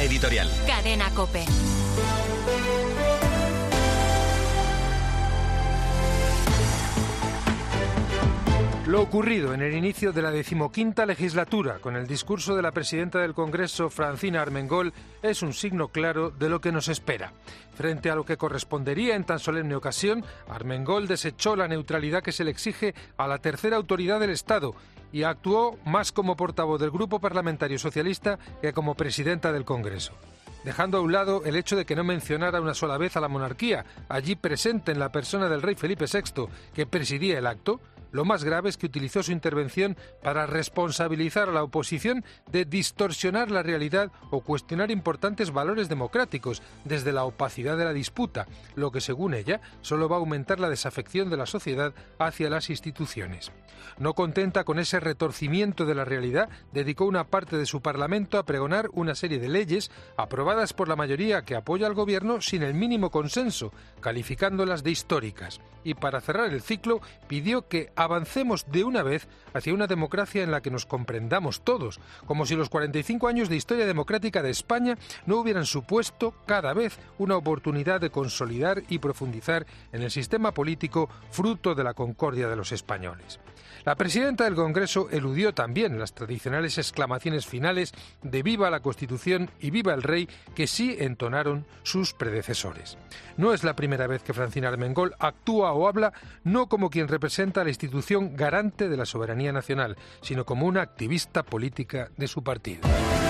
editorial. Cadena COPE. Lo ocurrido en el inicio de la 15ª legislatura con el discurso de la presidenta del Congreso, Francina Armengol, es un signo claro de lo que nos espera. Frente a lo que correspondería en tan solemne ocasión, Armengol desechó la neutralidad que se le exige a la tercera autoridad del Estado y actuó más como portavoz del Grupo Parlamentario Socialista que como presidenta del Congreso, dejando a un lado el hecho de que no mencionara una sola vez a la monarquía, allí presente en la persona del rey Felipe VI, que presidía el acto. Lo más grave es que utilizó su intervención para responsabilizar a la oposición de distorsionar la realidad o cuestionar importantes valores democráticos desde la opacidad de la disputa, lo que, según ella, solo va a aumentar la desafección de la sociedad hacia las instituciones. No contenta con ese retorcimiento de la realidad, dedicó una parte de su Parlamento a pregonar una serie de leyes aprobadas por la mayoría que apoya al gobierno sin el mínimo consenso, calificándolas de históricas. Y para cerrar el ciclo, pidió que avancemos de una vez hacia una democracia en la que nos comprendamos todos, como si los 45 años de historia democrática de España no hubieran supuesto cada vez una oportunidad de consolidar y profundizar en el sistema político fruto de la concordia de los españoles. La presidenta del Congreso eludió también las tradicionales exclamaciones finales de ¡Viva la Constitución y viva el Rey!, que sí entonaron sus predecesores. No es la primera vez que Francina Armengol actúa o habla no como quien representa a la institución garante de la soberanía nacional, sino como una activista política de su partido.